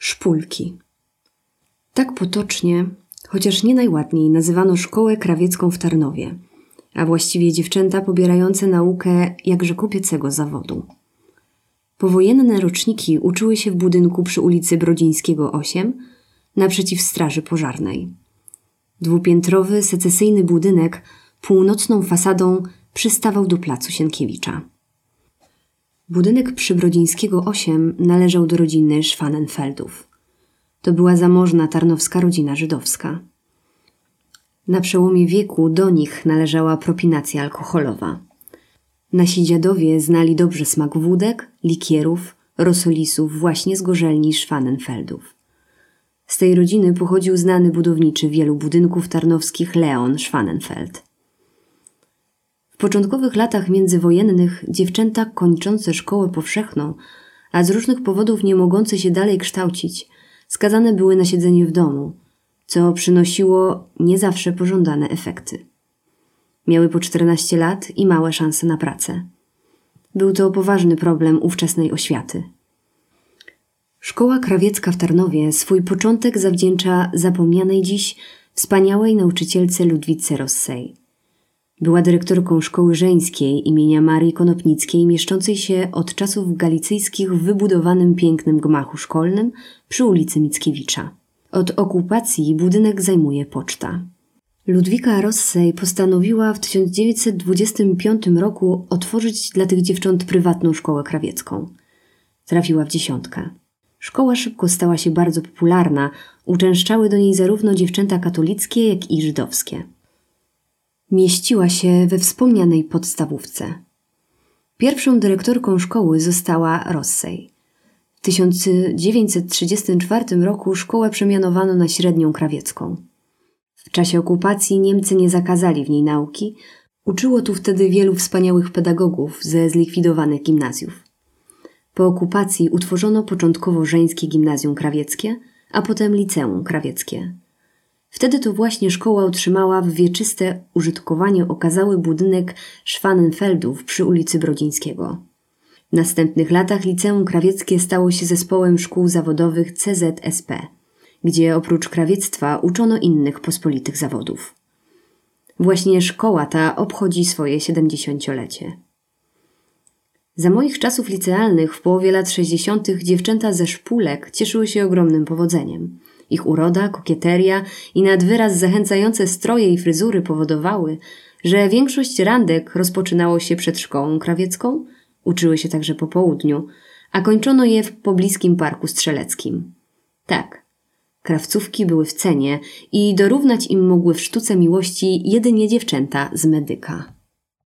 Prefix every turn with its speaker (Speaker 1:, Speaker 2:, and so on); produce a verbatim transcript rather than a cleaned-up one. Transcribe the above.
Speaker 1: Szpulki. Tak potocznie, chociaż nie najładniej, nazywano szkołę krawiecką w Tarnowie, a właściwie dziewczęta pobierające naukę jakże kobiecego zawodu. Powojenne roczniki uczyły się w budynku przy ulicy Brodzińskiego osiem, naprzeciw straży pożarnej. Dwupiętrowy, secesyjny budynek północną fasadą przystawał do placu Sienkiewicza. Budynek przy Brodzińskiego osiem należał do rodziny Schwanenfeldów. To była zamożna tarnowska rodzina żydowska. Na przełomie wieku do nich należała propinacja alkoholowa. Nasi dziadowie znali dobrze smak wódek, likierów, rosolisów właśnie z gorzelni Schwanenfeldów. Z tej rodziny pochodził znany budowniczy wielu budynków tarnowskich Leon Schwanenfeld. W początkowych latach międzywojennych dziewczęta kończące szkołę powszechną, a z różnych powodów nie mogące się dalej kształcić, skazane były na siedzenie w domu, co przynosiło nie zawsze pożądane efekty. Miały po czternaście lat i małe szanse na pracę. Był to poważny problem ówczesnej oświaty. Szkoła krawiecka w Tarnowie swój początek zawdzięcza zapomnianej dziś wspaniałej nauczycielce Ludwice Rossej. Była dyrektorką szkoły żeńskiej imienia Marii Konopnickiej, mieszczącej się od czasów galicyjskich w wybudowanym pięknym gmachu szkolnym przy ulicy Mickiewicza. Od okupacji budynek zajmuje poczta. Ludwika Rossej postanowiła w tysiąc dziewięćset dwudziestym piątym roku otworzyć dla tych dziewcząt prywatną szkołę krawiecką. Trafiła w dziesiątkę. Szkoła szybko stała się bardzo popularna, uczęszczały do niej zarówno dziewczęta katolickie, jak i żydowskie. Mieściła się we wspomnianej podstawówce. Pierwszą dyrektorką szkoły została Rossej. W tysiąc dziewięćset trzydziestym czwartym roku szkołę przemianowano na średnią krawiecką. W czasie okupacji Niemcy nie zakazali w niej nauki, uczyło tu wtedy wielu wspaniałych pedagogów ze zlikwidowanych gimnazjów. Po okupacji utworzono początkowo żeńskie gimnazjum krawieckie, a potem liceum krawieckie. Wtedy to właśnie szkoła otrzymała w wieczyste użytkowanie okazały budynek Schwanenfeldów przy ulicy Brodzińskiego. W następnych latach liceum krawieckie stało się zespołem szkół zawodowych C Z S P, gdzie oprócz krawiectwa uczono innych pospolitych zawodów. Właśnie szkoła ta obchodzi swoje siedemdziesięciolecie. Za moich czasów licealnych w połowie lat sześćdziesiątych dziewczęta ze szpulek cieszyły się ogromnym powodzeniem. Ich uroda, kokieteria i nad wyraz zachęcające stroje i fryzury powodowały, że większość randek rozpoczynało się przed szkołą krawiecką, uczyły się także po południu, a kończono je w pobliskim parku strzeleckim. Tak, krawcówki były w cenie i dorównać im mogły w sztuce miłości jedynie dziewczęta z Medyka.